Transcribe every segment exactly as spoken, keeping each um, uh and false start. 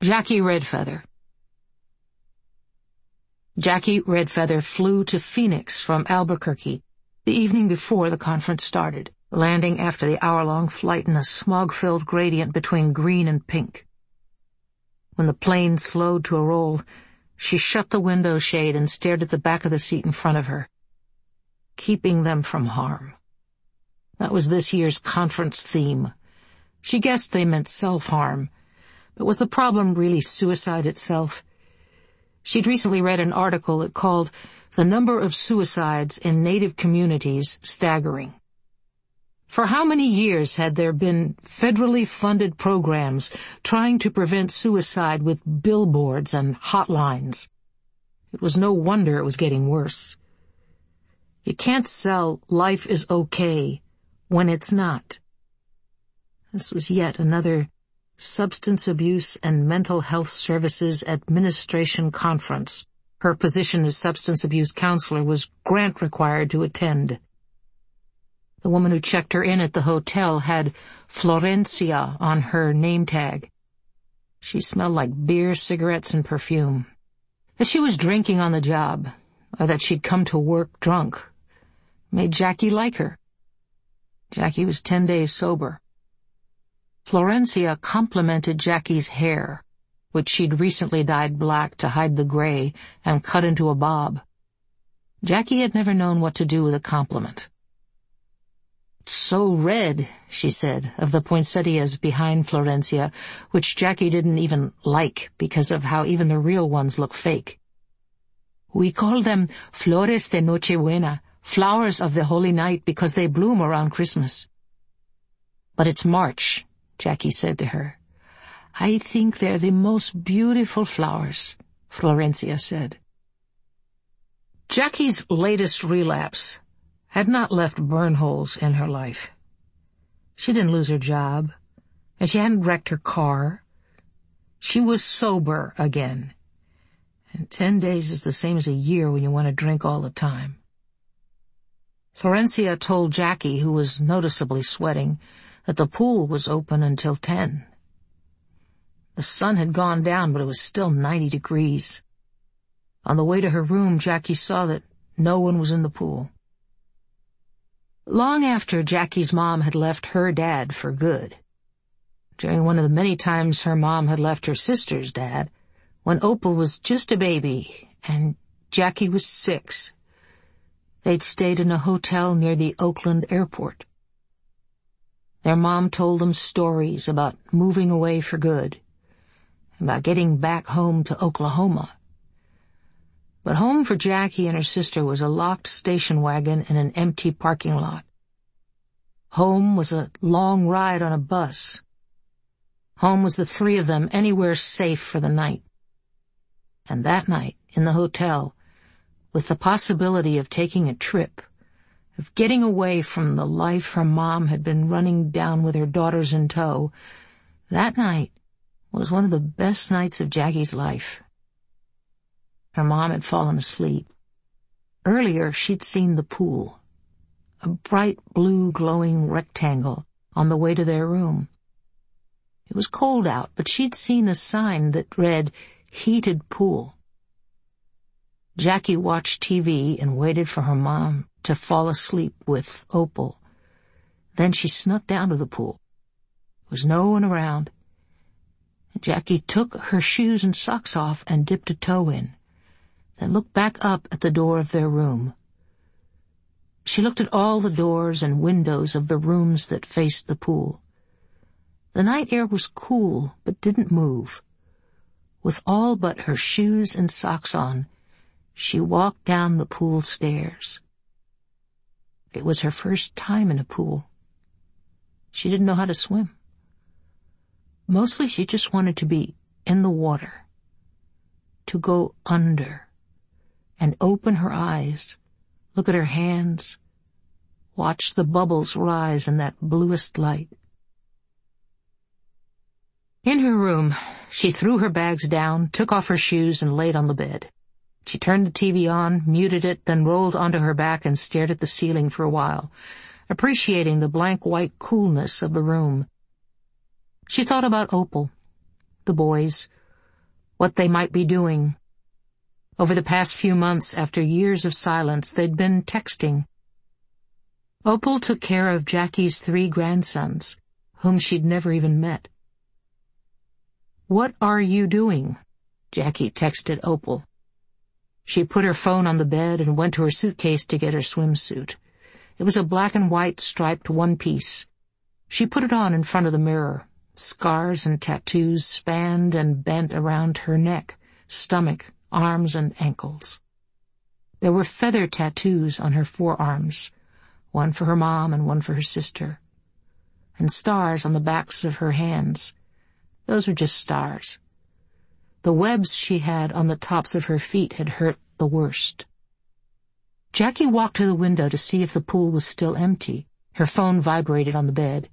Jackie Redfeather. Jackie Redfeather flew to Phoenix from Albuquerque the evening before the conference started, landing after the hour-long flight in a smog-filled gradient between green and pink. When the plane slowed to a roll, she shut the window shade and stared at the back of the seat in front of her. Keeping them from harm. That was this year's conference theme. She guessed they meant self-harm, but was the problem really suicide itself? She'd recently read an article that called the number of suicides in Native communities staggering. For how many years had there been federally funded programs trying to prevent suicide with billboards and hotlines? It was no wonder it was getting worse. You can't sell life is okay when it's not. This was yet another Substance Abuse and Mental Health Services Administration Conference. Her position as substance abuse counselor was grant required to attend. The woman who checked her in at the hotel had Florencia on her name tag. She smelled like beer, cigarettes, and perfume. That she was drinking on the job, or that she'd come to work drunk, made Jackie like her. Jackie was ten days sober. Florencia complimented Jackie's hair, which she'd recently dyed black to hide the gray and cut into a bob. Jackie had never known what to do with a compliment. "So red," she said, of the poinsettias behind Florencia, which Jackie didn't even like because of how even the real ones look fake. "We call them flores de Nochebuena, flowers of the Holy Night, because they bloom around Christmas." "But it's March," Jackie said to her. "I think they're the most beautiful flowers," Florencia said. Jackie's latest relapse had not left burn holes in her life. She didn't lose her job, and she hadn't wrecked her car. She was sober again, and ten days is the same as a year when you want to drink all the time. Florencia told Jackie, who was noticeably sweating, that the pool was open until ten. The sun had gone down, but it was still ninety degrees. On the way to her room, Jackie saw that no one was in the pool. Long after Jackie's mom had left her dad for good, during one of the many times her mom had left her sister's dad, when Opal was just a baby and Jackie was six, they'd stayed in a hotel near the Oakland airport. Their mom told them stories about moving away for good, about getting back home to Oklahoma. But home for Jackie and her sister was a locked station wagon in an empty parking lot. Home was a long ride on a bus. Home was the three of them anywhere safe for the night. And that night, in the hotel, with the possibility of taking a trip, of getting away from the life her mom had been running down with her daughters in tow, that night was one of the best nights of Jackie's life. Her mom had fallen asleep. Earlier, she'd seen the pool, a bright blue glowing rectangle on the way to their room. It was cold out, but she'd seen a sign that read, "Heated Pool." Jackie watched T V and waited for her mom to fall asleep with Opal. Then she snuck down to the pool. There was no one around. Jackie took her shoes and socks off and dipped a toe in, then looked back up at the door of their room. She looked at all the doors and windows of the rooms that faced the pool. The night air was cool, but didn't move. With all but her shoes and socks on, she walked down the pool stairs. It was her first time in a pool. She didn't know how to swim. Mostly she just wanted to be in the water, to go under, and open her eyes, look at her hands, watch the bubbles rise in that bluest light. In her room, she threw her bags down, took off her shoes, and laid on the bed. She turned the T V on, muted it, then rolled onto her back and stared at the ceiling for a while, appreciating the blank white coolness of the room. She thought about Opal, the boys, what they might be doing. Over the past few months, after years of silence, they'd been texting. Opal took care of Jackie's three grandsons, whom she'd never even met. "What are you doing?" Jackie texted Opal. She put her phone on the bed and went to her suitcase to get her swimsuit. It was a black and white striped one-piece. She put it on in front of the mirror. Scars and tattoos spanned and bent around her neck, stomach, arms, and ankles. There were feather tattoos on her forearms, one for her mom and one for her sister, and stars on the backs of her hands. Those were just stars. The webs she had on the tops of her feet had hurt the worst. Jackie walked to the window to see if the pool was still empty. Her phone vibrated on the bed.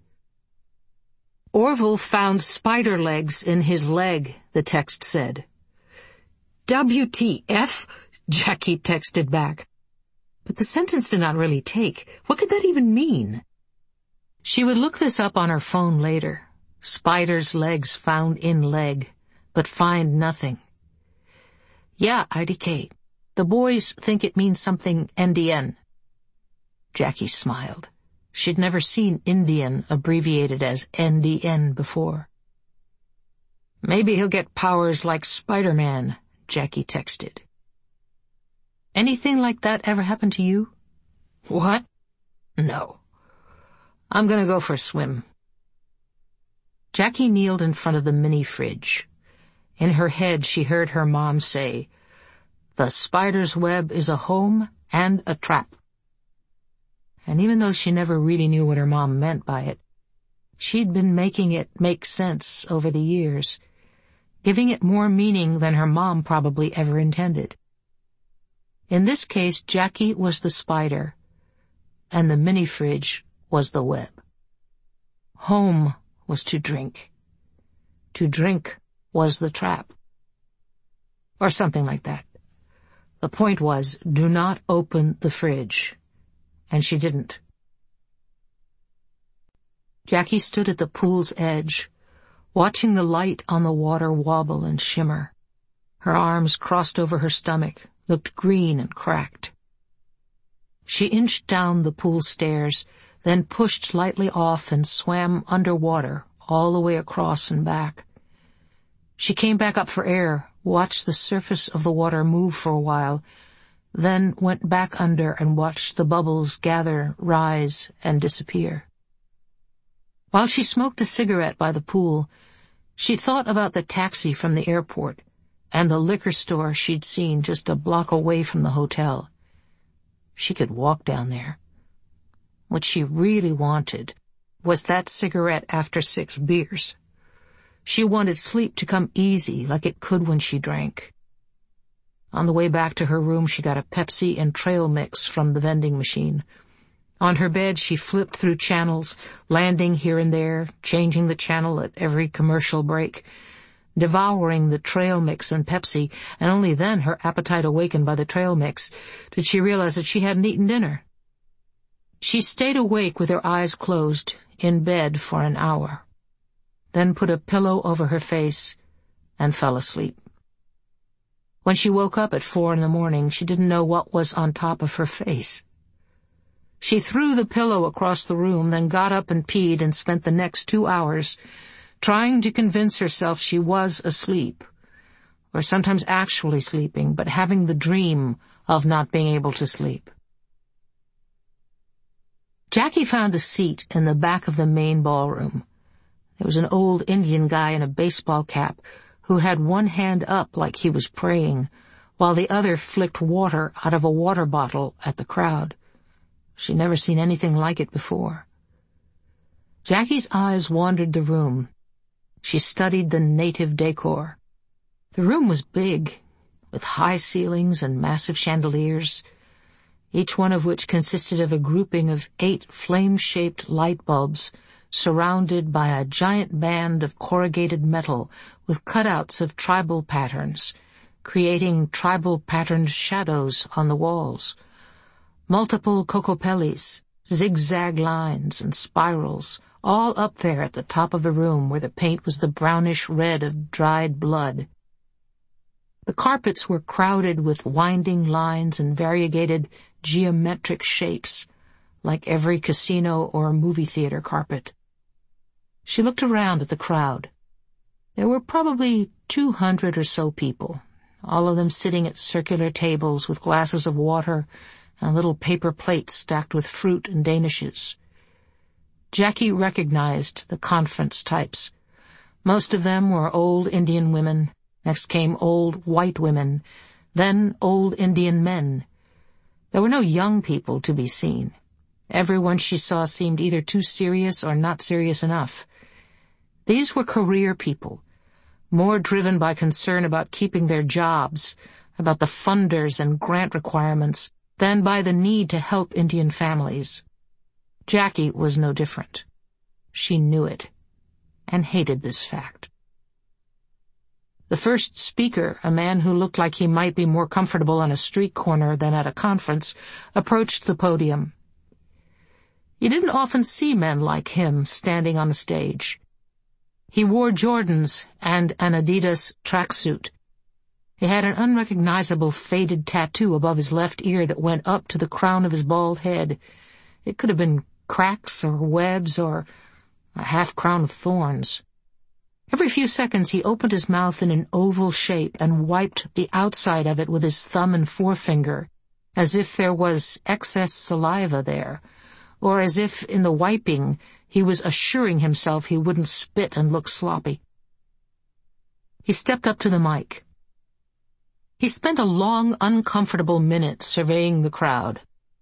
"Orville found spider legs in his leg," the text said. "W T F?" Jackie texted back. But the sentence did not really take. What could that even mean? She would look this up on her phone later. Spider's legs found in leg, but find nothing. "Yeah, I D K. The boys think it means something Indian." Jackie smiled. She'd never seen Indian abbreviated as N D N before. "Maybe he'll get powers like Spider-Man," Jackie texted. "Anything like that ever happened to you?" "What? No. I'm gonna go for a swim." Jackie kneeled in front of the mini fridge. In her head she heard her mom say, "The spider's web is a home and a trap." And even though she never really knew what her mom meant by it, she'd been making it make sense over the years, giving it more meaning than her mom probably ever intended. In this case, Jackie was the spider, and the mini fridge was the web. Home was to drink. To drink was the trap. Or something like that. The point was, do not open the fridge. And she didn't. Jackie stood at the pool's edge, watching the light on the water wobble and shimmer. Her arms crossed over her stomach, looked green and cracked. She inched down the pool stairs, then pushed lightly off and swam underwater all the way across and back. She came back up for air, watched the surface of the water move for a while, then went back under and watched the bubbles gather, rise, and disappear. While she smoked a cigarette by the pool, she thought about the taxi from the airport and the liquor store she'd seen just a block away from the hotel. She could walk down there. What she really wanted was that cigarette after six beers. She wanted sleep to come easy like it could when she drank. On the way back to her room, she got a Pepsi and trail mix from the vending machine. On her bed, she flipped through channels, landing here and there, changing the channel at every commercial break, devouring the trail mix and Pepsi, and only then, her appetite awakened by the trail mix, did she realize that she hadn't eaten dinner. She stayed awake with her eyes closed, in bed for an hour, then put a pillow over her face and fell asleep. When she woke up at four in the morning, she didn't know what was on top of her face. She threw the pillow across the room, then got up and peed and spent the next two hours trying to convince herself she was asleep, or sometimes actually sleeping, but having the dream of not being able to sleep. Jackie found a seat in the back of the main ballroom. There was an old Indian guy in a baseball cap who had one hand up like he was praying, while the other flicked water out of a water bottle at the crowd. She'd never seen anything like it before. Jackie's eyes wandered the room. She studied the native decor. The room was big, with high ceilings and massive chandeliers, each one of which consisted of a grouping of eight flame-shaped light bulbs surrounded by a giant band of corrugated metal with cutouts of tribal patterns, creating tribal-patterned shadows on the walls. Multiple cocopelis, zigzag lines, and spirals, all up there at the top of the room where the paint was the brownish red of dried blood. The carpets were crowded with winding lines and variegated geometric shapes, like every casino or movie theater carpet. She looked around at the crowd. There were probably two hundred or so people, all of them sitting at circular tables with glasses of water and little paper plates stacked with fruit and danishes. Jackie recognized the conference types. Most of them were old Indian women. Next came old white women, then old Indian men. There were no young people to be seen. Everyone she saw seemed either too serious or not serious enough. These were career people, more driven by concern about keeping their jobs, about the funders and grant requirements, than by the need to help Indian families. Jackie was no different. She knew it, and hated this fact. The first speaker, a man who looked like he might be more comfortable on a street corner than at a conference, approached the podium. You didn't often see men like him standing on the stage. He wore Jordans and an Adidas tracksuit. He had an unrecognizable faded tattoo above his left ear that went up to the crown of his bald head. It could have been cracks or webs or a half crown of thorns. Every few seconds he opened his mouth in an oval shape and wiped the outside of it with his thumb and forefinger, as if there was excess saliva there, or as if in the wiping he was assuring himself he wouldn't spit and look sloppy. He stepped up to the mic. He spent a long, uncomfortable minute surveying the crowd.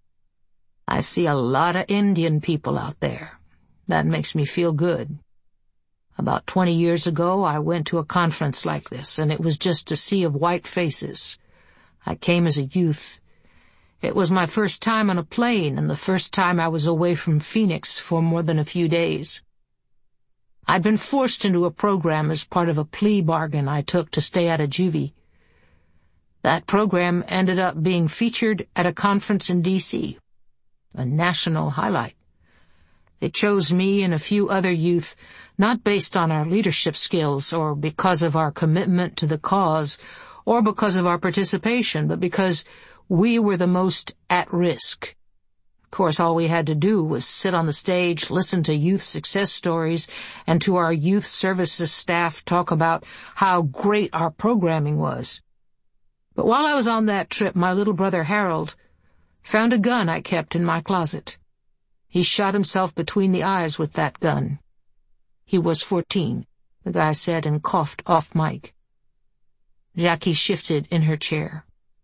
I see a lot of Indian people out there. That makes me feel good. About twenty years ago, I went to a conference like this, and it was just a sea of white faces. I came as a youth. It was my first time on a plane, and the first time I was away from Phoenix for more than a few days. I'd been forced into a program as part of a plea bargain I took to stay out of juvie. That program ended up being featured at a conference in D C, a national highlight. They chose me and a few other youth, not based on our leadership skills or because of our commitment to the cause or because of our participation, but because we were the most at risk. Of course, all we had to do was sit on the stage, listen to youth success stories, and to our youth services staff talk about how great our programming was. But while I was on that trip, my little brother Harold found a gun I kept in my closet. He shot himself between the eyes with that gun. He was fourteen, the guy said, and coughed off mic. Jackie shifted in her chair.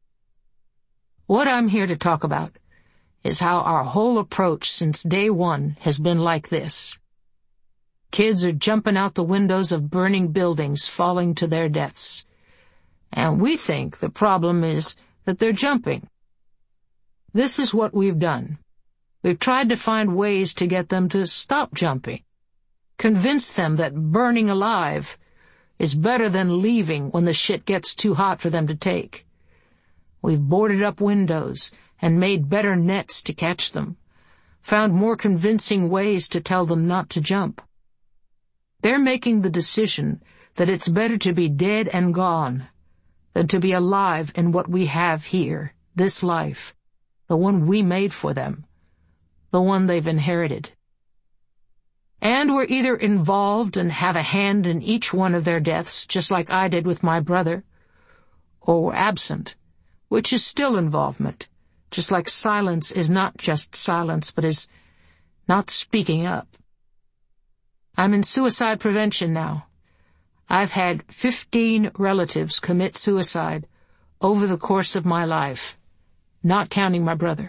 What I'm here to talk about is how our whole approach since day one has been like this. Kids are jumping out the windows of burning buildings, falling to their deaths. And we think the problem is that they're jumping. This is what we've done. We've tried to find ways to get them to stop jumping, convince them that burning alive is better than leaving when the shit gets too hot for them to take. We've boarded up windows and made better nets to catch them, found more convincing ways to tell them not to jump. They're making the decision that it's better to be dead and gone than to be alive in what we have here, this life, the one we made for them, the one they've inherited. And we're either involved and have a hand in each one of their deaths, just like I did with my brother, or we're absent, which is still involvement, just like silence is not just silence, but is not speaking up. I'm in suicide prevention now. I've had fifteen relatives commit suicide over the course of my life, not counting my brother.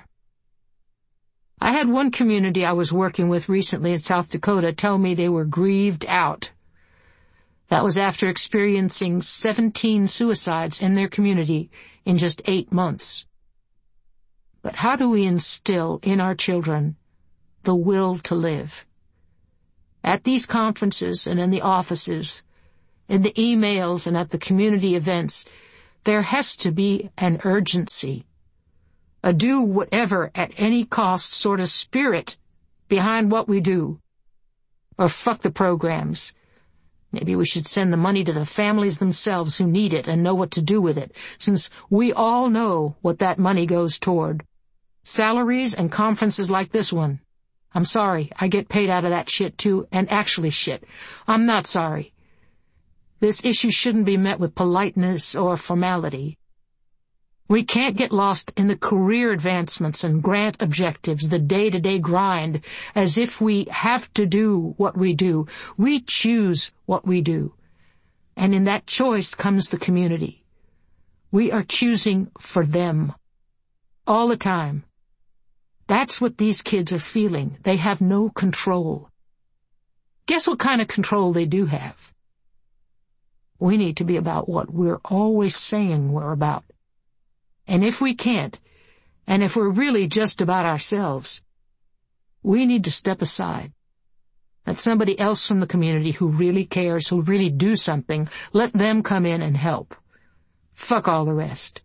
I had one community I was working with recently in South Dakota tell me they were grieved out. That was after experiencing seventeen suicides in their community in just eight months. But how do we instill in our children the will to live? At these conferences and in the offices, in the emails and at the community events, there has to be an urgency, a do whatever at any cost sort of spirit behind what we do. Or fuck the programs. Maybe we should send the money to the families themselves who need it and know what to do with it, since we all know what that money goes toward. Salaries and conferences like this one. I'm sorry, I get paid out of that shit too, and actually shit. I'm not sorry. This issue shouldn't be met with politeness or formality. We can't get lost in the career advancements and grant objectives, the day-to-day grind, as if we have to do what we do. We choose what we do. And in that choice comes the community. We are choosing for them. All the time. That's what these kids are feeling. They have no control. Guess what kind of control they do have? We need to be about what we're always saying we're about. And if we can't, and if we're really just about ourselves, we need to step aside. Let somebody else from the community who really cares, who really do something, let them come in and help. Fuck all the rest.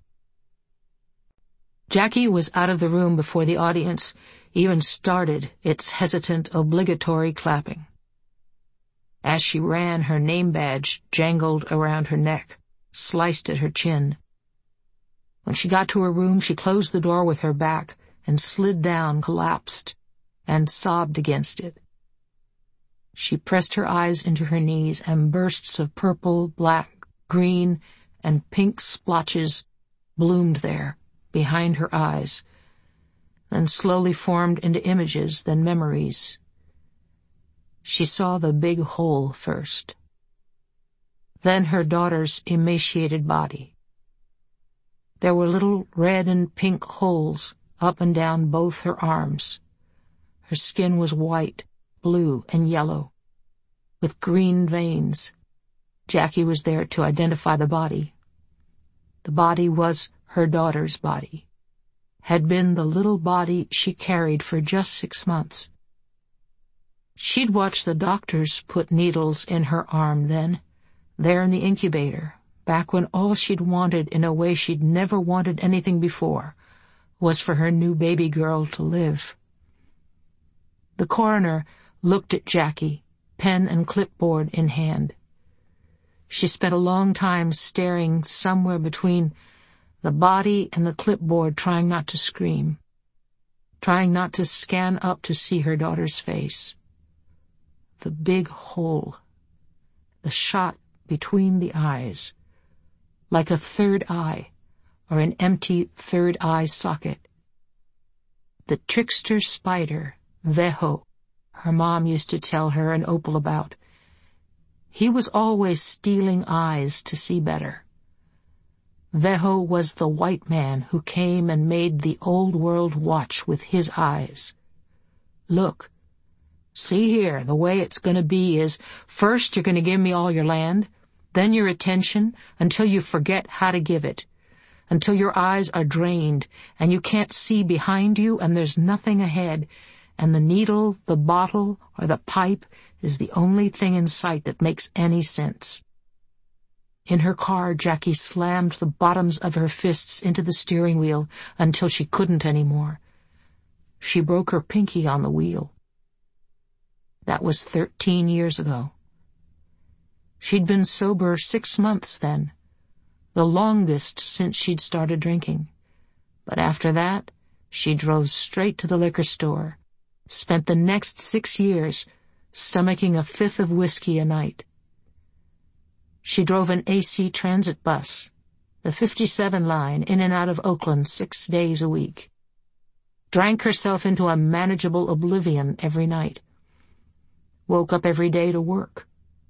Jackie was out of the room before the audience even started its hesitant, obligatory clapping. As she ran, her name badge jangled around her neck, sliced at her chin. When she got to her room, she closed the door with her back and slid down, collapsed, and sobbed against it. She pressed her eyes into her knees, and bursts of purple, black, green, and pink splotches bloomed there, behind her eyes, then slowly formed into images, then memories. She saw the big hole first, then her daughter's emaciated body. There were little red and pink holes up and down both her arms. Her skin was white, blue, and yellow, with green veins. Jackie was there to identify the body. The body was her daughter's body, had been the little body she carried for just six months. She'd watched the doctors put needles in her arm then, there in the incubator, back when all she'd wanted in a way she'd never wanted anything before was for her new baby girl to live. The coroner looked at Jackie, pen and clipboard in hand. She spent a long time staring somewhere between the body and the clipboard, trying not to scream, trying not to scan up to see her daughter's face. The big hole, the shot between the eyes, like a third eye or an empty third eye socket. The trickster spider, Veho, her mom used to tell her and Opal about. He was always stealing eyes to see better. Veho was the white man who came and made the old world watch with his eyes. Look, see here, the way it's going to be is, first you're going to give me all your land, then your attention, until you forget how to give it, until your eyes are drained and you can't see behind you and there's nothing ahead, and the needle, the bottle, or the pipe is the only thing in sight that makes any sense. In her car, Jackie slammed the bottoms of her fists into the steering wheel until she couldn't anymore. She broke her pinky on the wheel. That was thirteen years ago. She'd been sober six months then, the longest since she'd started drinking. But after that, she drove straight to the liquor store, spent the next six years stomaching a fifth of whiskey a night. She drove an A C transit bus, the fifty-seven line, in and out of Oakland six days a week. Drank herself into a manageable oblivion every night. Woke up every day to work.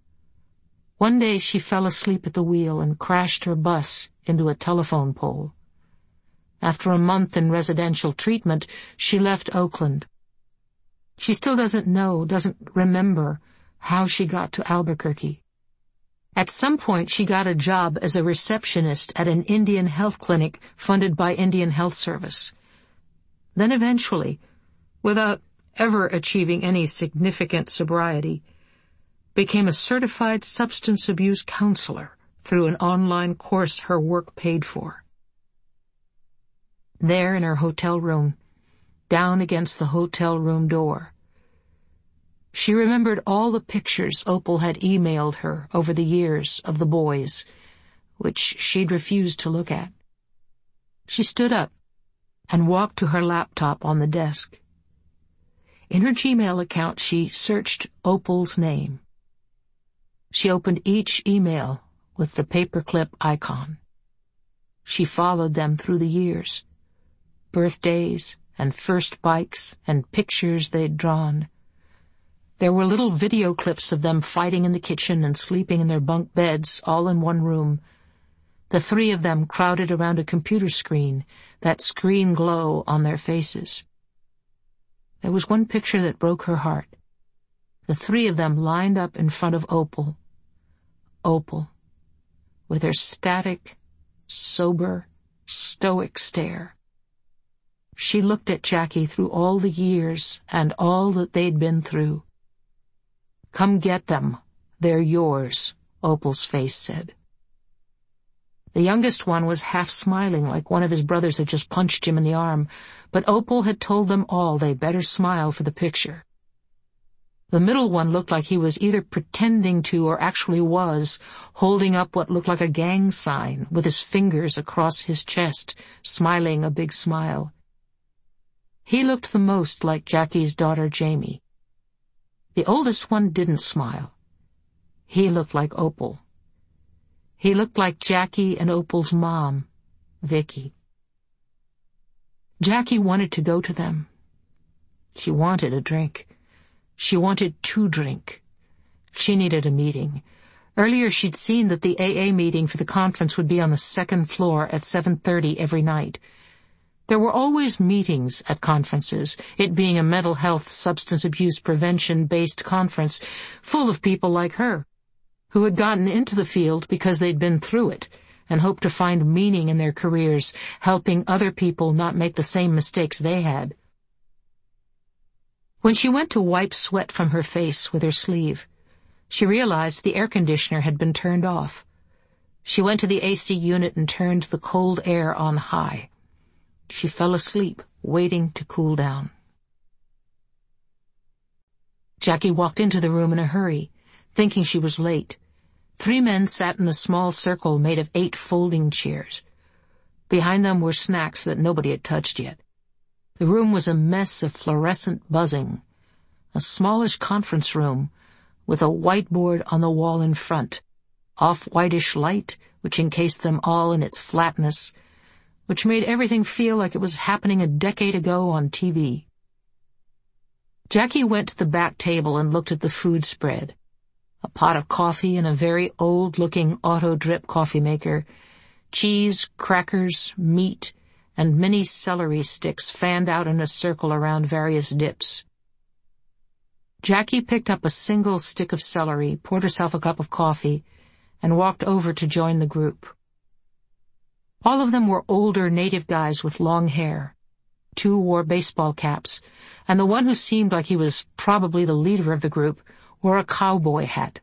One day she fell asleep at the wheel and crashed her bus into a telephone pole. After a month in residential treatment, she left Oakland. She still doesn't know, doesn't remember how she got to Albuquerque. At some point, she got a job as a receptionist at an Indian health clinic funded by Indian Health Service. Then eventually, without ever achieving any significant sobriety, became a certified substance abuse counselor through an online course her work paid for. There in her hotel room, down against the hotel room door, She remembered all the pictures Opal had emailed her over the years of the boys, which she'd refused to look at. She stood up and walked to her laptop on the desk. In her Gmail account, she searched Opal's name. She opened each email with the paperclip icon. She followed them through the years, birthdays and first bikes and pictures they'd drawn. There were little video clips of them fighting in the kitchen and sleeping in their bunk beds, all in one room. The three of them crowded around a computer screen, that screen glow on their faces. There was one picture that broke her heart. The three of them lined up in front of Opal. Opal, with her static, sober, stoic stare. She looked at Jackie through all the years and all that they'd been through. "Come get them. They're yours," Opal's face said. The youngest one was half smiling like one of his brothers had just punched him in the arm, but Opal had told them all they better smile for the picture. The middle one looked like he was either pretending to or actually was, holding up what looked like a gang sign with his fingers across his chest, smiling a big smile. He looked the most like Jackie's daughter Jamie. The oldest one didn't smile. He looked like Opal. He looked like Jackie and Opal's mom, Vicky. Jackie wanted to go to them. She wanted a drink. She wanted to drink. She needed a meeting. Earlier she'd seen that the A A meeting for the conference would be on the second floor at seven thirty every night. There were always meetings at conferences, it being a mental health substance abuse prevention-based conference full of people like her, who had gotten into the field because they'd been through it and hoped to find meaning in their careers, helping other people not make the same mistakes they had. When she went to wipe sweat from her face with her sleeve, she realized the air conditioner had been turned off. She went to the A C unit and turned the cold air on high. She fell asleep, waiting to cool down. Jackie walked into the room in a hurry, thinking she was late. Three men sat in a small circle made of eight folding chairs. Behind them were snacks that nobody had touched yet. The room was a mess of fluorescent buzzing, a smallish conference room with a whiteboard on the wall in front, off-whitish light which encased them all in its flatness, which made everything feel like it was happening a decade ago on T V. Jackie went to the back table and looked at the food spread. A pot of coffee in a very old-looking auto-drip coffee maker, cheese, crackers, meat, and mini celery sticks fanned out in a circle around various dips. Jackie picked up a single stick of celery, poured herself a cup of coffee, and walked over to join the group. All of them were older native guys with long hair. Two wore baseball caps, and the one who seemed like he was probably the leader of the group wore a cowboy hat.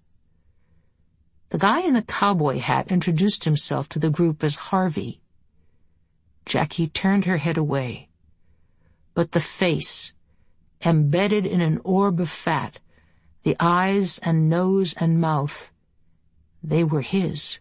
The guy in the cowboy hat introduced himself to the group as Harvey. Jackie turned her head away. But the face, embedded in an orb of fat, the eyes and nose and mouth, they were his.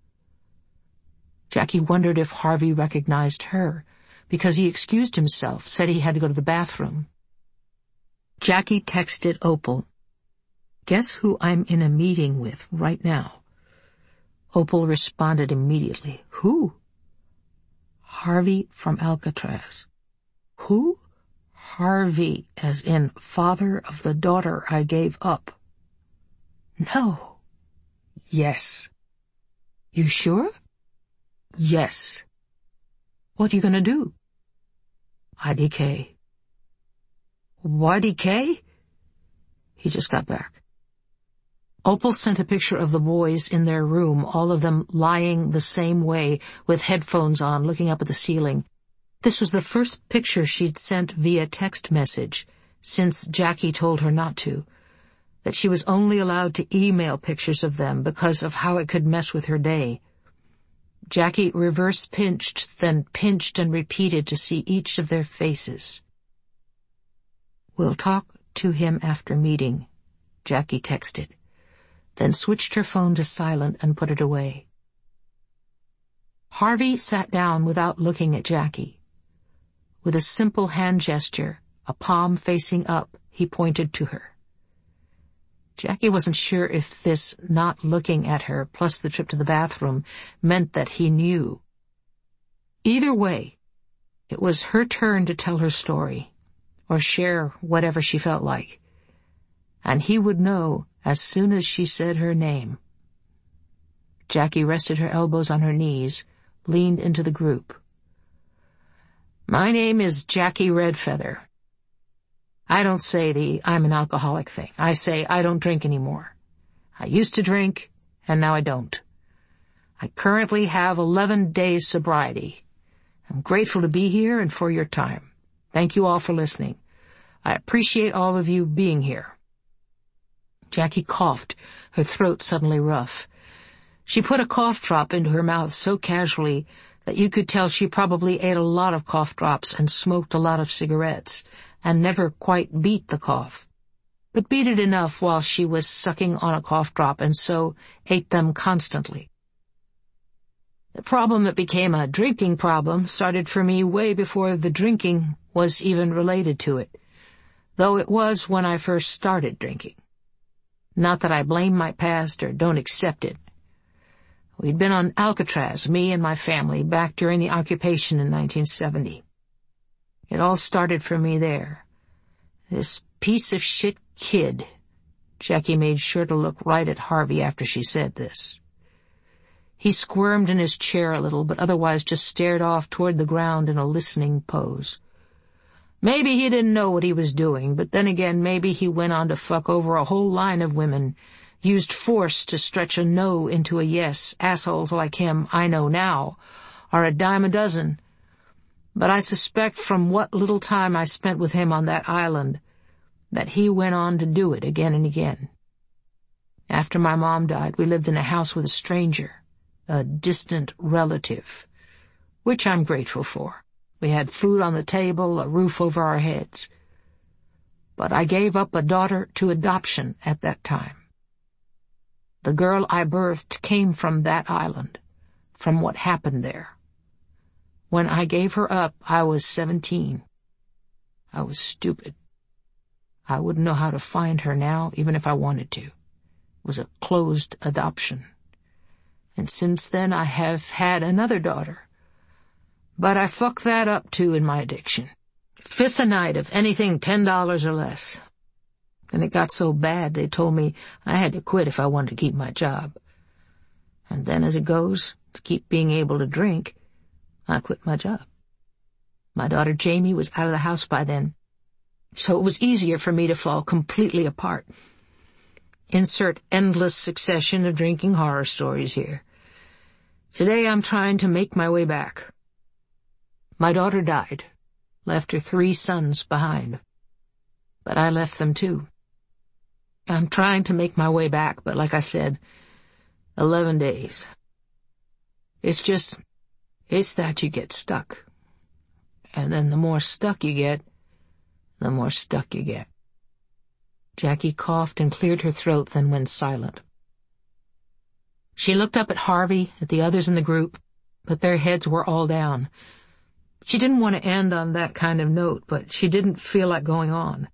Jackie wondered if Harvey recognized her, because he excused himself, said he had to go to the bathroom. Jackie texted Opal, "Guess who I'm in a meeting with right now?" Opal responded immediately, "Who?" "Harvey from Alcatraz." "Who?" "Harvey, as in father of the daughter I gave up." "No." "Yes." "You sure?" "Yes." "What are you going to do?" "I D K." "Y D K?" He just got back. Opal sent a picture of the boys in their room, all of them lying the same way, with headphones on, looking up at the ceiling. This was the first picture she'd sent via text message, since Jackie told her not to, that she was only allowed to email pictures of them because of how it could mess with her day. Jackie reverse-pinched, then pinched and repeated to see each of their faces. "We'll talk to him after meeting," Jackie texted, then switched her phone to silent and put it away. Harvey sat down without looking at Jackie. With a simple hand gesture, a palm facing up, he pointed to her. Jackie wasn't sure if this not looking at her, plus the trip to the bathroom, meant that he knew. Either way, it was her turn to tell her story, or share whatever she felt like. And he would know as soon as she said her name. Jackie rested her elbows on her knees, leaned into the group. My name is Jackie Redfeather. I don't say the I'm an alcoholic thing. I say I don't drink anymore. I used to drink, and now I don't. I currently have eleven days sobriety. I'm grateful to be here and for your time. Thank you all for listening. I appreciate all of you being here. Jackie coughed, her throat suddenly rough. She put a cough drop into her mouth so casually that you could tell she probably ate a lot of cough drops and smoked a lot of cigarettes, and never quite beat the cough, but beat it enough while she was sucking on a cough drop and so ate them constantly. The problem that became a drinking problem started for me way before the drinking was even related to it, though it was when I first started drinking. Not that I blame my past or don't accept it. We'd been on Alcatraz, me and my family, back during the occupation in nineteen seventy. It all started for me there. This piece of shit kid. Jackie made sure to look right at Harvey after she said this. He squirmed in his chair a little, but otherwise just stared off toward the ground in a listening pose. Maybe he didn't know what he was doing, but then again, maybe he went on to fuck over a whole line of women, used force to stretch a no into a yes. Assholes like him, I know now, are a dime a dozen. But I suspect from what little time I spent with him on that island that he went on to do it again and again. After my mom died, we lived in a house with a stranger, a distant relative, which I'm grateful for. We had food on the table, a roof over our heads. But I gave up a daughter to adoption at that time. The girl I birthed came from that island, from what happened there. When I gave her up, I was seventeen. I was stupid. I wouldn't know how to find her now, even if I wanted to. It was a closed adoption. And since then I have had another daughter. But I fucked that up too in my addiction. Fifth a night of anything ten dollars or less. And it got so bad they told me I had to quit if I wanted to keep my job. And then as it goes, to keep being able to drink, I quit my job. My daughter Jamie was out of the house by then, so it was easier for me to fall completely apart. Insert endless succession of drinking horror stories here. Today I'm trying to make my way back. My daughter died, left her three sons behind. But I left them too. I'm trying to make my way back, but like I said, eleven days. It's just, it's that you get stuck. And then the more stuck you get, the more stuck you get. Jackie coughed and cleared her throat, then went silent. She looked up at Harvey, at the others in the group, but their heads were all down. She didn't want to end on that kind of note, but she didn't feel like going on.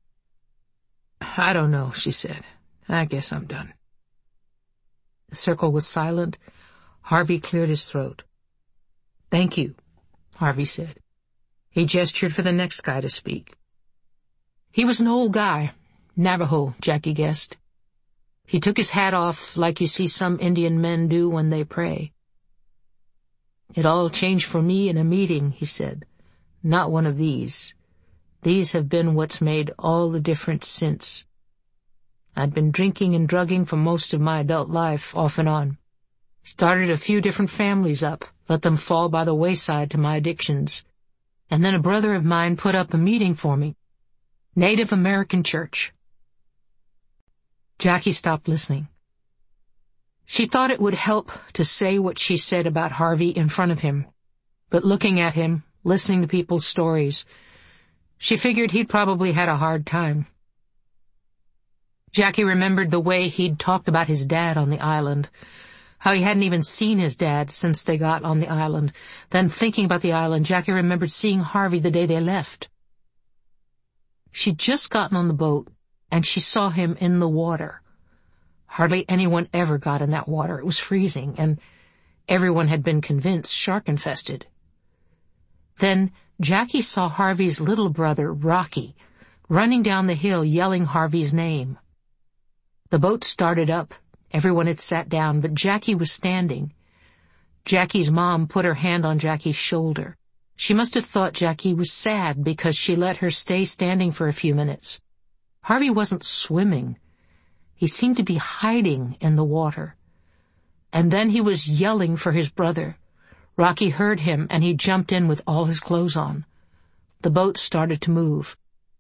I don't know, she said. I guess I'm done. The circle was silent. Harvey cleared his throat. Thank you, Harvey said. He gestured for the next guy to speak. He was an old guy, Navajo, Jackie guessed. He took his hat off like you see some Indian men do when they pray. It all changed for me in a meeting, he said. Not one of these. These have been what's made all the difference since. I'd been drinking and drugging for most of my adult life, off and on. Started a few different families up, let them fall by the wayside to my addictions. And then a brother of mine put up a meeting for me. Native American Church. Jackie stopped listening. She thought it would help to say what she said about Harvey in front of him, but looking at him, listening to people's stories, she figured he'd probably had a hard time. Jackie remembered the way he'd talked about his dad on the island, how he hadn't even seen his dad since they got on the island. Then, thinking about the island, Jackie remembered seeing Harvey the day they left. She'd just gotten on the boat, and she saw him in the water. Hardly anyone ever got in that water. It was freezing, and everyone had been convinced shark-infested. Then Jackie saw Harvey's little brother, Rocky, running down the hill yelling Harvey's name. The boat started up. Everyone had sat down, but Jackie was standing. Jackie's mom put her hand on Jackie's shoulder. She must have thought Jackie was sad because she let her stay standing for a few minutes. Harvey wasn't swimming. He seemed to be hiding in the water. And then he was yelling for his brother. Rocky heard him, and he jumped in with all his clothes on. The boat started to move.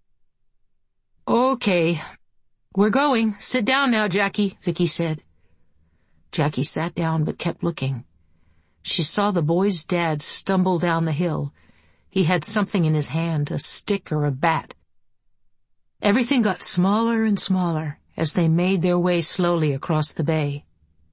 "Okay, we're going. Sit down now, Jackie," Vicky said. Jackie sat down but kept looking. She saw the boy's dad stumble down the hill. He had something in his hand, a stick or a bat. Everything got smaller and smaller as they made their way slowly across the bay.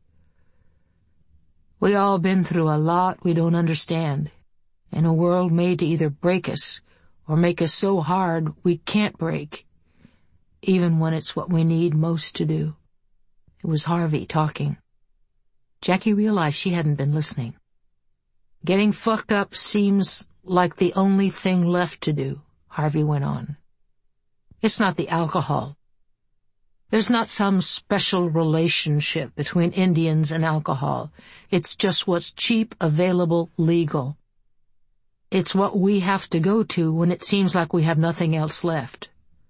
"We all been through a lot we don't understand, in a world made to either break us or make us so hard we can't break, even when it's what we need most to do." It was Harvey talking. Jackie realized she hadn't been listening. "Getting fucked up seems like the only thing left to do," Harvey went on. "It's not the alcohol. There's not some special relationship between Indians and alcohol. It's just what's cheap, available, legal. It's what we have to go to when it seems like we have nothing else left.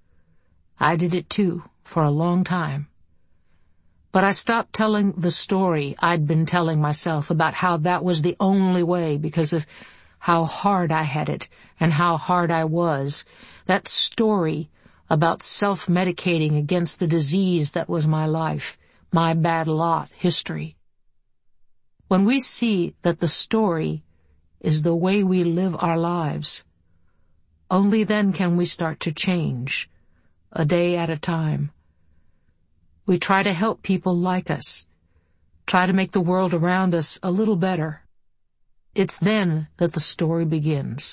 I did it too, for a long time. But I stopped telling the story I'd been telling myself about how that was the only way because of how hard I had it and how hard I was. That story about self-medicating against the disease that was my life, my bad lot, history. When we see that the story is the way we live our lives, only then can we start to change, a day at a time. We try to help people like us, try to make the world around us a little better. It's then that the story begins.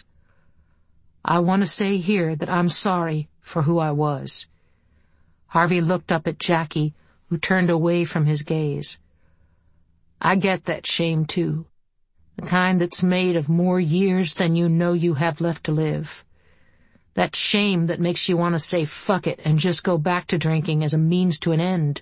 I want to say here that I'm sorry for who I was." Harvey looked up at Jackie, who turned away from his gaze. "I get that shame too, the kind that's made of more years than you know you have left to live. That shame that makes you want to say fuck it and just go back to drinking as a means to an end.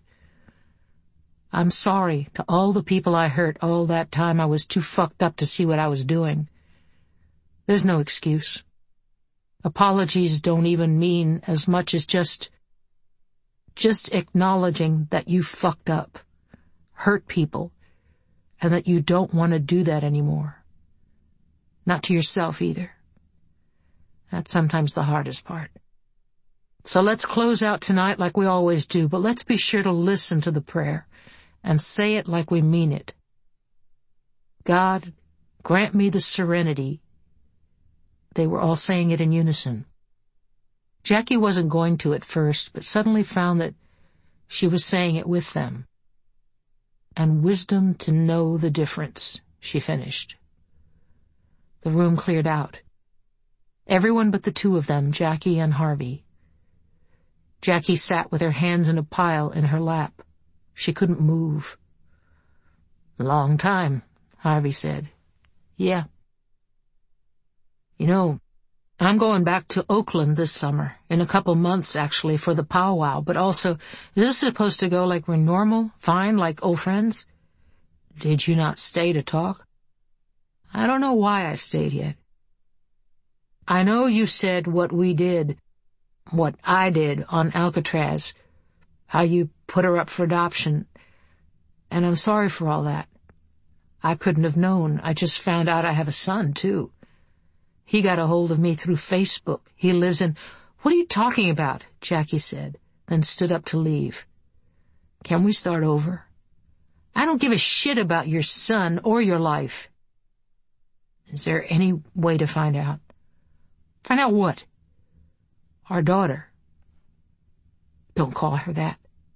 I'm sorry to all the people I hurt all that time I was too fucked up to see what I was doing. There's no excuse. Apologies don't even mean as much as just, just acknowledging that you fucked up, hurt people, and that you don't want to do that anymore. Not to yourself either. That's sometimes the hardest part. So let's close out tonight like we always do, but let's be sure to listen to the prayer and say it like we mean it. God, grant me the serenity." They were all saying it in unison. Jackie wasn't going to at first, but suddenly found that she was saying it with them. "And wisdom to know the difference," she finished. The room cleared out. Everyone but the two of them, Jackie and Harvey. Jackie sat with her hands in a pile in her lap. She couldn't move. "Long time," Harvey said. "Yeah. You know, I'm going back to Oakland this summer, in a couple months actually, for the powwow, but also, is this supposed to go like we're normal, fine, like old friends?" "Did you not stay to talk?" "I don't know why I stayed yet. I know you said what we did, what I did on Alcatraz, how you put her up for adoption, and I'm sorry for all that. I couldn't have known. I just found out I have a son, too. He got a hold of me through Facebook. He lives in—" "What are you talking about?" Jackie said, then stood up to leave. "Can we start over? I don't give a shit about your son or your life." "Is there any way to find out?" "Find out what?" "Our daughter." "Don't call her that."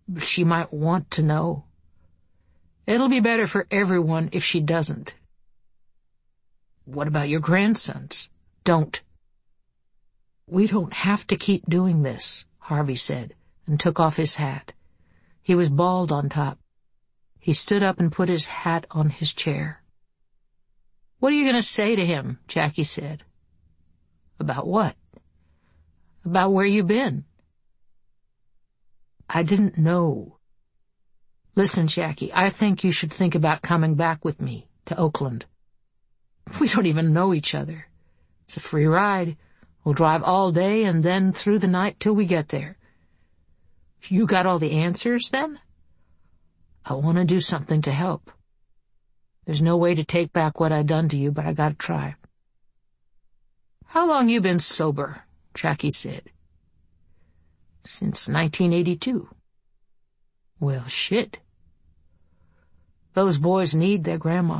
She might want to know. It'll be better for everyone if she doesn't. What about your grandsons? Don't. We don't have to keep doing this, Harvey said, and took off his hat. He was bald on top. He stood up and put his hat on his chair. What are you going to say to him? Jackie said. About what? About where you been. I didn't know. Listen, Jackie, I think you should think about coming back with me to Oakland. We don't even know each other. It's a free ride. We'll drive all day and then through the night till we get there. You got all the answers, then? I want to do something to help. There's no way to take back what I done to you, but I gotta try. How long you been sober? Jackie said. Since nineteen eighty-two. Well, shit. Those boys need their grandma.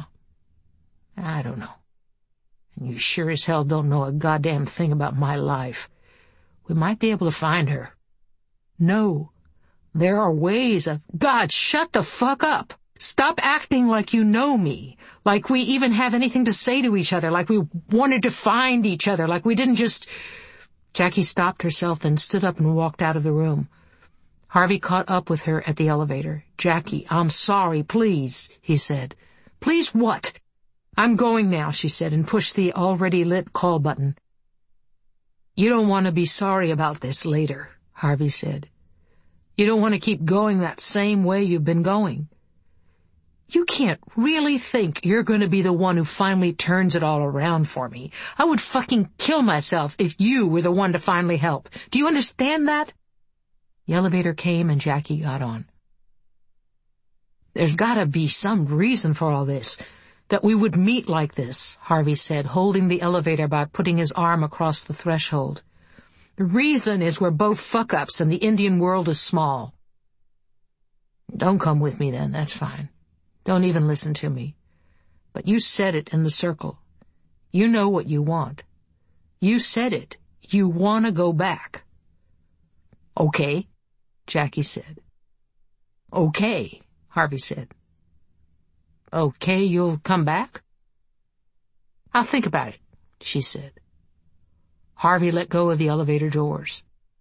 I don't know. And you sure as hell don't know a goddamn thing about my life. We might be able to find her. No. There are ways of... God, shut the fuck up! Stop acting like you know me, like we even have anything to say to each other, like we wanted to find each other, like we didn't just... Jackie stopped herself, then stood up and walked out of the room. Harvey caught up with her at the elevator. Jackie, I'm sorry, please, he said. Please what? I'm going now, she said, and pushed the already lit call button. You don't want to be sorry about this later, Harvey said. You don't want to keep going that same way you've been going. You can't really think you're going to be the one who finally turns it all around for me. I would fucking kill myself if you were the one to finally help. Do you understand that? The elevator came and Jackie got on. There's gotta be some reason for all this. That we would meet like this, Harvey said, holding the elevator by putting his arm across the threshold. The reason is we're both fuck-ups and the Indian world is small. Don't come with me then, that's fine. Don't even listen to me. But you said it in the circle. You know what you want. You said it. You want to go back. Okay, Jackie said. Okay, Harvey said. Okay, you'll come back? I'll think about it, she said. Harvey let go of the elevator doors.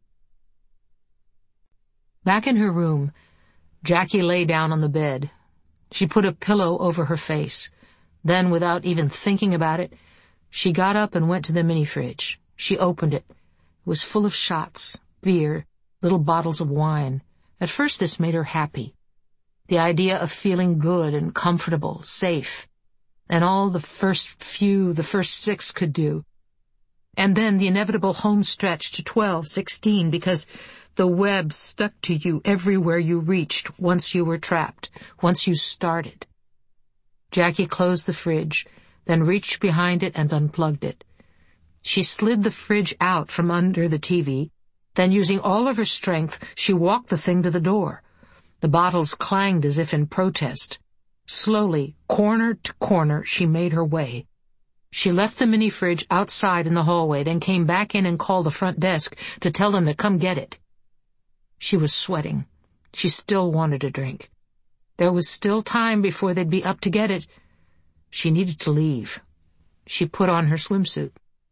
Back in her room, Jackie lay down on the bed. She put a pillow over her face. Then, without even thinking about it, she got up and went to the mini-fridge. She opened it. It was full of shots, beer, little bottles of wine. At first this made her happy. The idea of feeling good and comfortable, safe, and all the first few, the first six could do. And then the inevitable home stretch to twelve, sixteen, because the web stuck to you everywhere you reached once you were trapped, once you started. Jackie closed the fridge, then reached behind it and unplugged it. She slid the fridge out from under the T V, then using all of her strength, she walked the thing to the door. The bottles clanged as if in protest. Slowly, corner to corner, she made her way. She left the mini-fridge outside in the hallway, then came back in and called the front desk to tell them to come get it. She was sweating. She still wanted a drink. There was still time before they'd be up to get it. She needed to leave. She put on her swimsuit.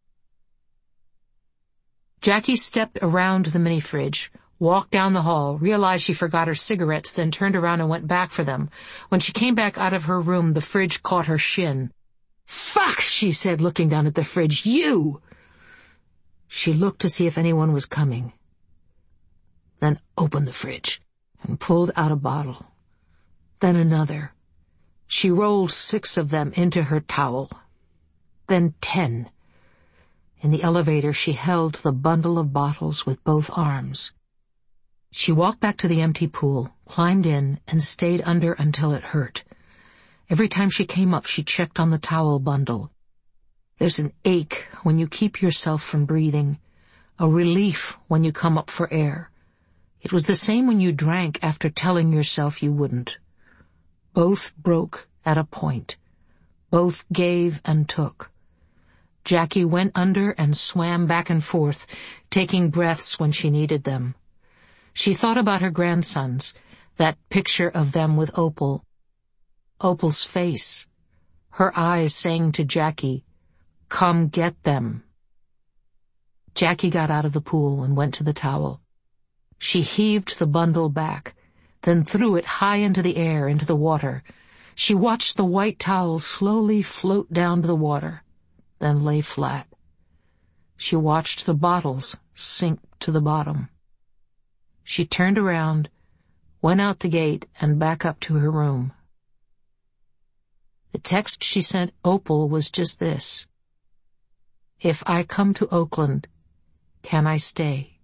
Jackie stepped around the mini-fridge, walked down the hall, realized she forgot her cigarettes, then turned around and went back for them. When she came back out of her room, the fridge caught her shin. "Fuck!" she said, looking down at the fridge. "You!" She looked to see if anyone was coming, then opened the fridge and pulled out a bottle. Then another. She rolled six of them into her towel. Then ten. In the elevator, she held the bundle of bottles with both arms. She walked back to the empty pool, climbed in, and stayed under until it hurt. Every time she came up, she checked on the towel bundle. There's an ache when you keep yourself from breathing, a relief when you come up for air. It was the same when you drank after telling yourself you wouldn't. Both broke at a point. Both gave and took. Jackie went under and swam back and forth, taking breaths when she needed them. She thought about her grandsons, that picture of them with Opal. Opal's face, her eyes saying to Jackie, "Come get them." Jackie got out of the pool and went to the towel. She heaved the bundle back, then threw it high into the air, into the water. She watched the white towel slowly float down to the water, then lay flat. She watched the bottles sink to the bottom. She turned around, went out the gate, and back up to her room. The text she sent Opal was just this: "If I come to Oakland, can I stay?"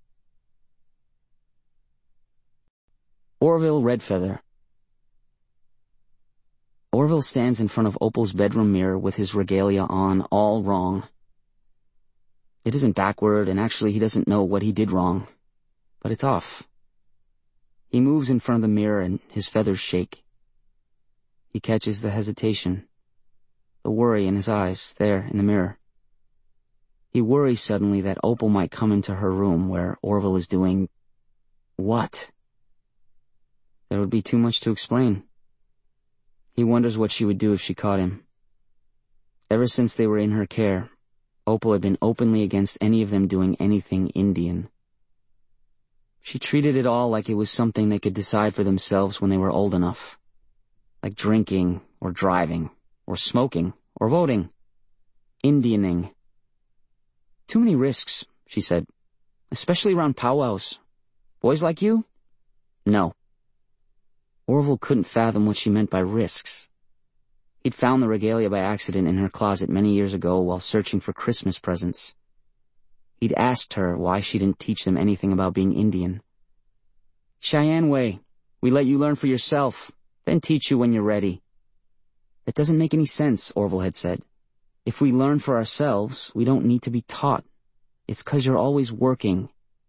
Orville Redfeather. Orville stands in front of Opal's bedroom mirror with his regalia on, all wrong. It isn't backward, and actually he doesn't know what he did wrong, but it's off. He moves in front of the mirror and his feathers shake. He catches the hesitation, the worry in his eyes, there in the mirror. He worries suddenly that Opal might come into her room where Orville is doing... what? There would be too much to explain. He wonders what she would do if she caught him. Ever since they were in her care, Opal had been openly against any of them doing anything Indian. She treated it all like it was something they could decide for themselves when they were old enough. Like drinking, or driving, or smoking, or voting. Indianing. Too many risks, she said. Especially around powwows. Boys like you? No. Orville couldn't fathom what she meant by risks. He'd found the regalia by accident in her closet many years ago while searching for Christmas presents. He'd asked her why she didn't teach them anything about being Indian. "Cheyenne way. We let you learn for yourself, then teach you when you're ready." "That doesn't make any sense," Orville had said. "If we learn for ourselves, we don't need to be taught. It's 'cause you're always working."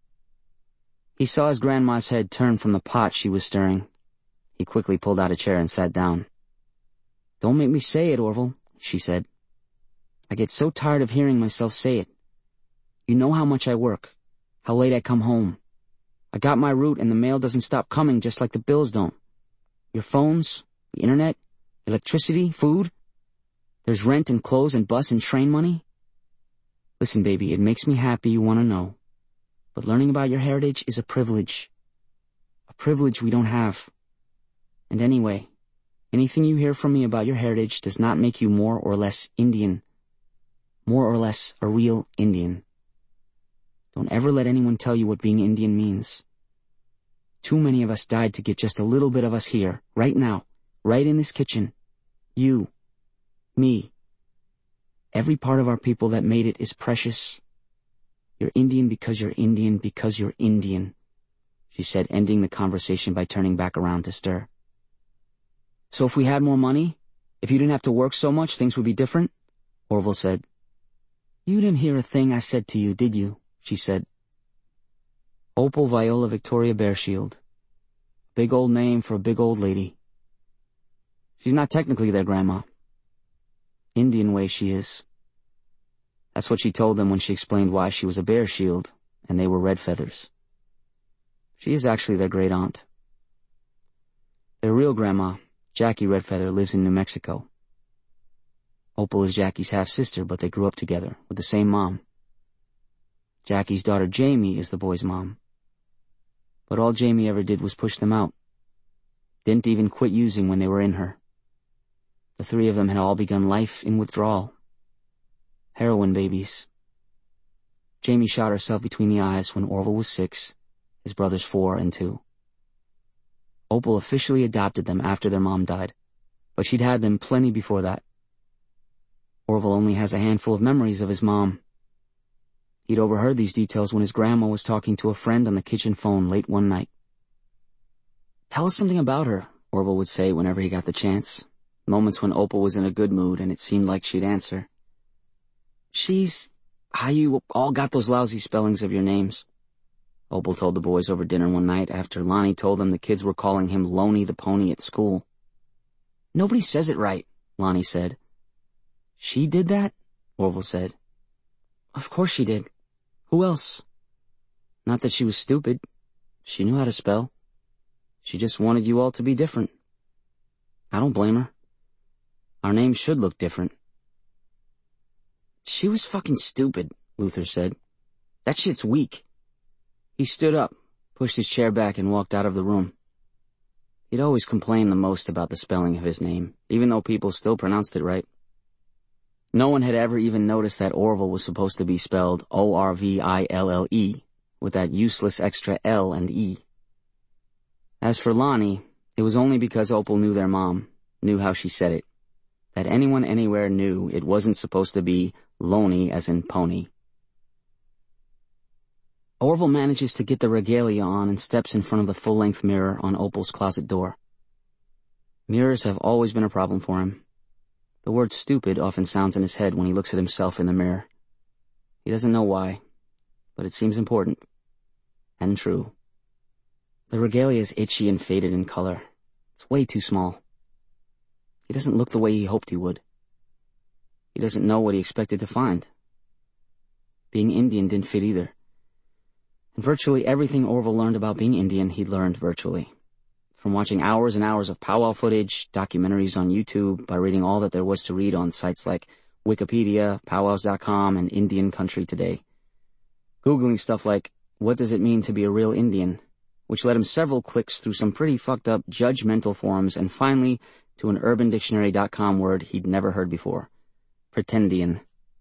He saw his grandma's head turn from the pot she was stirring. He quickly pulled out a chair and sat down. "Don't make me say it, Orville," she said. "I get so tired of hearing myself say it. You know how much I work, how late I come home. I got my route and the mail doesn't stop coming just like the bills don't. Your phones, the internet, electricity, food. There's rent and clothes and bus and train money. Listen, baby, it makes me happy you want to know. But learning about your heritage is a privilege. A privilege we don't have. And anyway, anything you hear from me about your heritage does not make you more or less Indian. More or less a real Indian. Don't ever let anyone tell you what being Indian means. Too many of us died to get just a little bit of us here, right now, right in this kitchen. You. Me. Every part of our people that made it is precious. You're Indian because you're Indian because you're Indian," she said, ending the conversation by turning back around to stir. "So if we had more money, if you didn't have to work so much, things would be different?" Orville said. "You didn't hear a thing I said to you, did you?" she said. Opal Viola Victoria Bearshield. Big old name for a big old lady. She's not technically their grandma. Indian way she is. That's what she told them when she explained why she was a Bearshield and they were Redfeathers. She is actually their great aunt. Their real grandma, Jackie Redfeather, lives in New Mexico. Opal is Jackie's half-sister, but they grew up together with the same mom. Jackie's daughter Jamie is the boy's mom. But all Jamie ever did was push them out. Didn't even quit using when they were in her. The three of them had all begun life in withdrawal. Heroin babies. Jamie shot herself between the eyes when Orville was six, his brothers four and two. Opal officially adopted them after their mom died, but she'd had them plenty before that. Orville only has a handful of memories of his mom. He'd overheard these details when his grandma was talking to a friend on the kitchen phone late one night. "Tell us something about her," Orville would say whenever he got the chance, moments when Opal was in a good mood and it seemed like she'd answer. "She's... how you all got those lousy spellings of your names," Opal told the boys over dinner one night after Lonnie told them the kids were calling him Loney the Pony at school. "Nobody says it right," Lonnie said. "She did that?" Orville said. "Of course she did. Who else? Not that she was stupid. She knew how to spell. She just wanted you all to be different. I don't blame her. Our names should look different. She was fucking stupid, Luther said. That shit's weak. He stood up, pushed his chair back, and walked out of the room. He'd always complained the most about the spelling of his name, even though people still pronounced it right. No one had ever even noticed that Orville was supposed to be spelled O R V I L L E, with that useless extra L and E. As for Lonnie, it was only because Opal knew their mom, knew how she said it, that anyone anywhere knew it wasn't supposed to be Loney as in pony. Orville manages to get the regalia on and steps in front of the full-length mirror on Opal's closet door. Mirrors have always been a problem for him. The word stupid often sounds in his head when he looks at himself in the mirror. He doesn't know why, but it seems important. And true. The regalia is itchy and faded in color. It's way too small. He doesn't look the way he hoped he would. He doesn't know what he expected to find. Being Indian didn't fit either. And virtually everything Orville learned about being Indian, he'd learned virtually. From watching hours and hours of powwow footage, documentaries on YouTube, by reading all that there was to read on sites like Wikipedia, powwows dot com, and Indian Country Today. Googling stuff like, what does it mean to be a real Indian? Which led him several clicks through some pretty fucked up judgmental forums and finally to an urban dictionary dot com word he'd never heard before. Pretendian.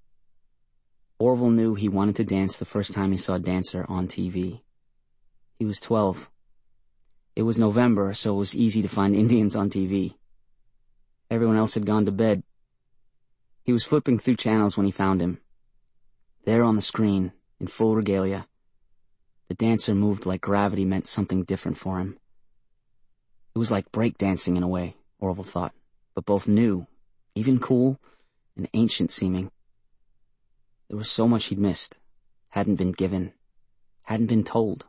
Orville knew he wanted to dance the first time he saw Dancer on T V. He was twelve. It was November, so it was easy to find Indians on T V. Everyone else had gone to bed. He was flipping through channels when he found him. There on the screen, in full regalia, the dancer moved like gravity meant something different for him. It was like breakdancing in a way, Orville thought, but both new, even cool, and ancient-seeming. There was so much he'd missed, hadn't been given, hadn't been told.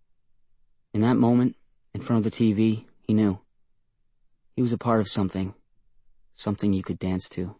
In that moment, in front of the T V, he knew. He was a part of something, something you could dance to.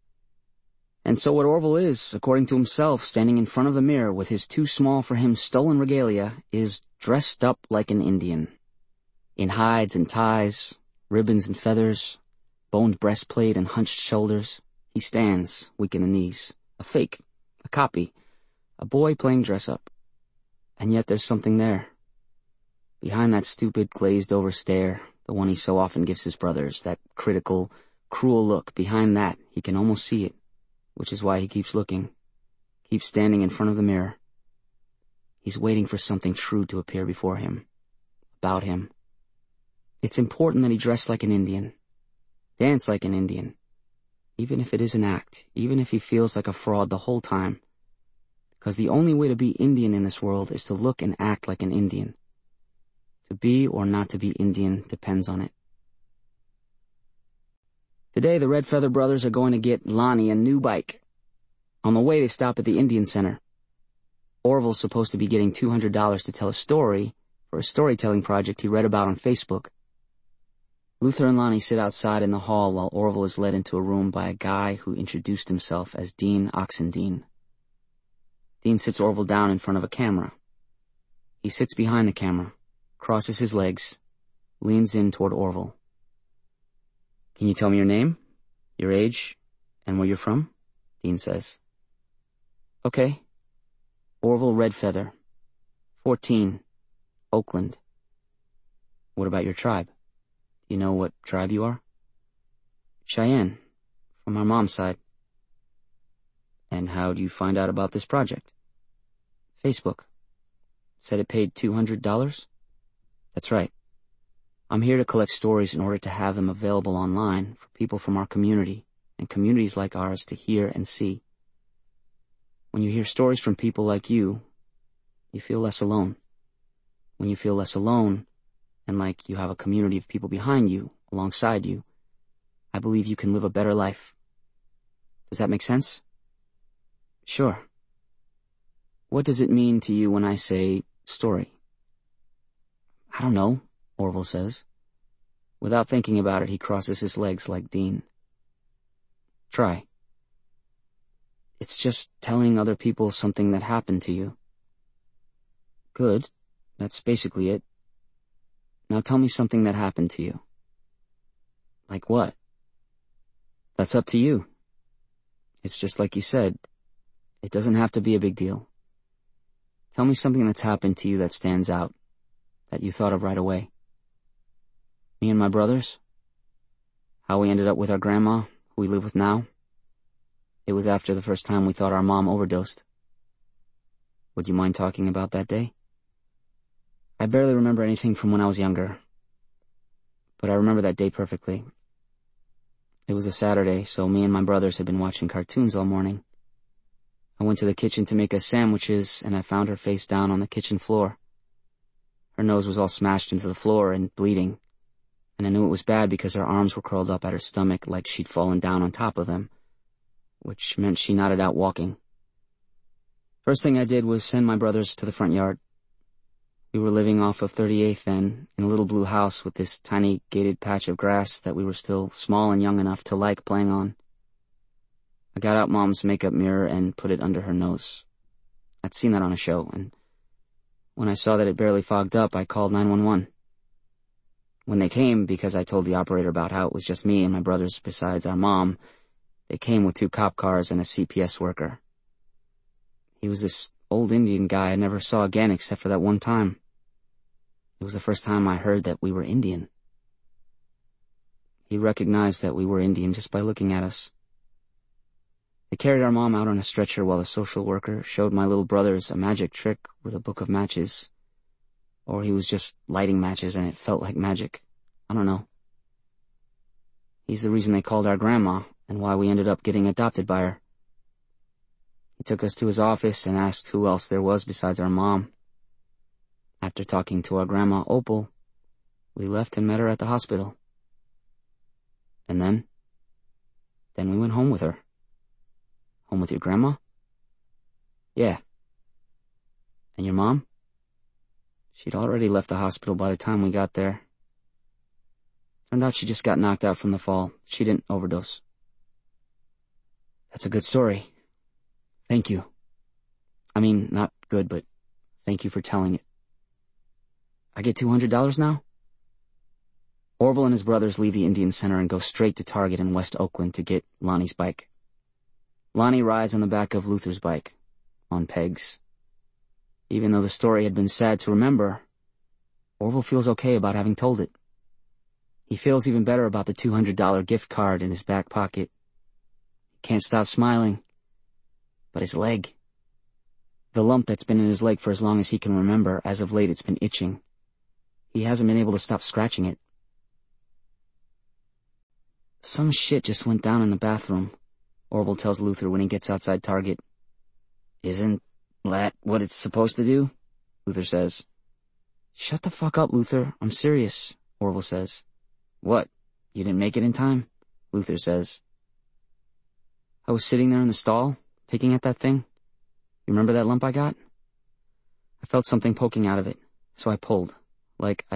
And so what Orville is, according to himself, standing in front of the mirror with his too-small-for-him stolen regalia, is dressed up like an Indian. In hides and ties, ribbons and feathers, boned breastplate and hunched shoulders, he stands, weak in the knees, a fake, a copy, a boy playing dress-up. And yet there's something there. Behind that stupid, glazed-over stare, the one he so often gives his brothers, that critical, cruel look, behind that, he can almost see it, which is why he keeps looking, keeps standing in front of the mirror. He's waiting for something true to appear before him, about him. It's important that he dress like an Indian, dance like an Indian, even if it is an act, even if he feels like a fraud the whole time, because the only way to be Indian in this world is to look and act like an Indian. To be or not to be Indian depends on it. Today, the Red Feather brothers are going to get Lonnie a new bike. On the way, they stop at the Indian Center. Orville's supposed to be getting two hundred dollars to tell a story for a storytelling project he read about on Facebook. Luther and Lonnie sit outside in the hall while Orville is led into a room by a guy who introduced himself as Dean Oxendine. Dean sits Orville down in front of a camera. He sits behind the camera, crosses his legs, leans in toward Orville. Can you tell me your name, your age, and where you're from? Dean says. Okay. Orville Redfeather. Fourteen. Oakland. What about your tribe? Do you know what tribe you are? Cheyenne, from our mom's side. And how do you find out about this project? Facebook. Said it paid two hundred dollars? That's right. I'm here to collect stories in order to have them available online for people from our community and communities like ours to hear and see. When you hear stories from people like you, you feel less alone. When you feel less alone, and like you have a community of people behind you, alongside you, I believe you can live a better life. Does that make sense? Sure. What does it mean to you when I say story? I don't know, Orville says. Without thinking about it, he crosses his legs like Dean. Try. It's just telling other people something that happened to you. Good, That's basically it. Now tell me something that happened to you. Like what? That's up to you. It's just like you said. It doesn't have to be a big deal. Tell me something that's happened to you that stands out, that you thought of right away. Me and my brothers? How we ended up with our grandma, who we live with now? It was after the first time we thought our mom overdosed. Would you mind talking about that day? I barely remember anything from when I was younger, but I remember that day perfectly. It was a Saturday, so me and my brothers had been watching cartoons all morning. I went to the kitchen to make us sandwiches, and I found her face down on the kitchen floor. Her nose was all smashed into the floor and bleeding, and I knew it was bad because her arms were curled up at her stomach like she'd fallen down on top of them, which meant she nodded out walking. First thing I did was send my brothers to the front yard. We were living off of thirty-eighth then, in a little blue house with this tiny gated patch of grass that we were still small and young enough to like playing on. I got out Mom's makeup mirror and put it under her nose. I'd seen that on a show, and when I saw that it barely fogged up, I called nine one one. When they came, because I told the operator about how it was just me and my brothers besides our mom, they came with two cop cars and a C P S worker. He was this old Indian guy I never saw again except for that one time. It was the first time I heard that we were Indian. He recognized that we were Indian just by looking at us. They carried our mom out on a stretcher while the social worker showed my little brothers a magic trick with a book of matches. Or he was just lighting matches and it felt like magic. I don't know. He's the reason they called our grandma and why we ended up getting adopted by her. He took us to his office and asked who else there was besides our mom. After talking to our grandma, Opal, we left and met her at the hospital. And then? Then we went home with her. Home with your grandma? Yeah. And your mom? She'd already left the hospital by the time we got there. Turned out she just got knocked out from the fall. She didn't overdose. That's a good story. Thank you. I mean, not good, but thank you for telling it. I get two hundred dollars now? Orville and his brothers leave the Indian Center and go straight to Target in West Oakland to get Lonnie's bike. Lonnie rides on the back of Luther's bike, on pegs. Even though the story had been sad to remember, Orville feels okay about having told it. He feels even better about the two hundred dollar gift card in his back pocket. He can't stop smiling. But his leg. The lump that's been in his leg for as long as he can remember, as of late it's been itching. He hasn't been able to stop scratching it. Some shit just went down in the bathroom, Orville tells Luther when he gets outside Target. Isn't that what it's supposed to do? Luther says. Shut the fuck up, Luther. I'm serious, Orville says. What? You didn't make it in time? Luther says. I was sitting there in the stall, picking at that thing. You remember that lump I got? I felt something poking out of it, so I pulled, like I